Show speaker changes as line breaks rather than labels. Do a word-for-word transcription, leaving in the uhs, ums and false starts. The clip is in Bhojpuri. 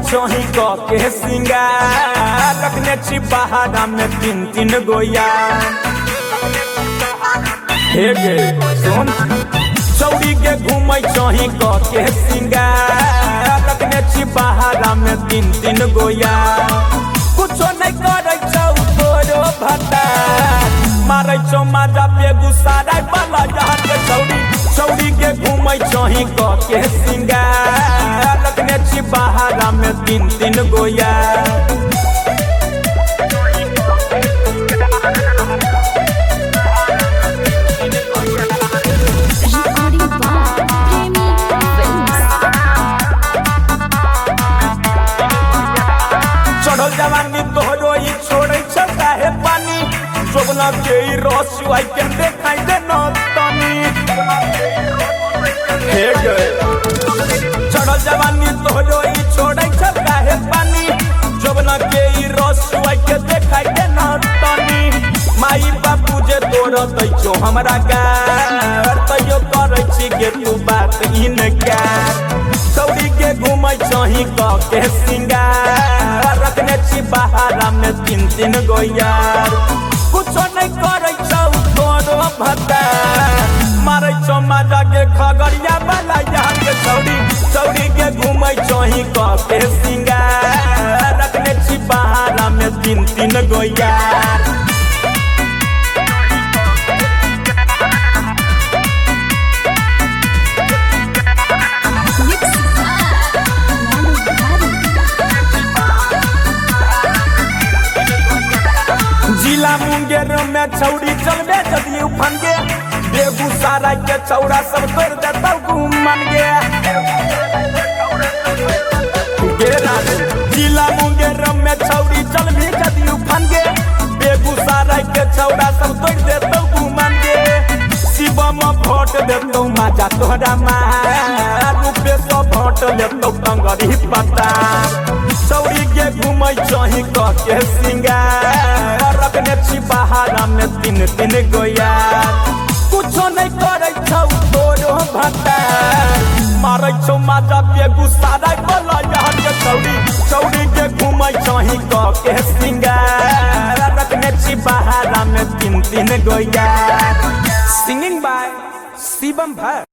चही क के सिंगार रखने छी बहारा में तीन तीन गोया हे गे सुन चौड़ी के घूमै चही क के सिंगार रखने छी बहारा में तीन तीन गोया कुछो नहीं करे छौ तोरो भत्ता मारै छौ माजा बेगूसराय वाला जहां के चौड़ी चौड़ी के घूमै चही क के सिंगार रखने छी बहारा में तीन तीन गोया चढ़ल जवानी तोहरो ई छोड़े छ काहे पानी जोगना के ई रस आई के देखाई दे न तनी हे गे चढ़ल जवानी तोहरो ई छोड़े छ काहे पानी जोगना के ई रस आई के देखाई दे न तनी माई बापू जे तोर दै छो हमरा गार तइयो करै छी गे तू बात इनका चौड़ी के घूमै चही क के सिंगार रखने छी बहारा में तीन तीन गोयार कुछो नहीं करे छौ तोरो भत्ता मारै छौ माजा के खगड़िया वाला यहाँ के चौड़ी चौड़ी के घूमै चही क के सिंगार रखने छी बहारा में तीन तीन गोयार जिला मुंगेर में छौड़ी चलबे जदी उफन गे बेगूसराय के छौड़ा सब कर देतौ घूमन गे जिला मुंगेर में छौड़ी चलबे जदी उफन गे बेगूसराय के छौड़ा सब कर देतौ घूमन गे शिवम भोट देतौ माजा तोहरा मार रूपे सो भोट लेतौ टंगरी पता चौड़ी के घूमै चही क के सिंगार रखने छी बहारा में तीन तीन गोया कुछो नहीं करे छौ तोरो भत्ता मारै छौ माजा बेगूसराय वाला यहाँ के चौड़ी चौड़ी के घूमै चही क के सिंगार रखने छी बहारा में तीन तीन गोया सिंगिंग बाय शिवम भाई।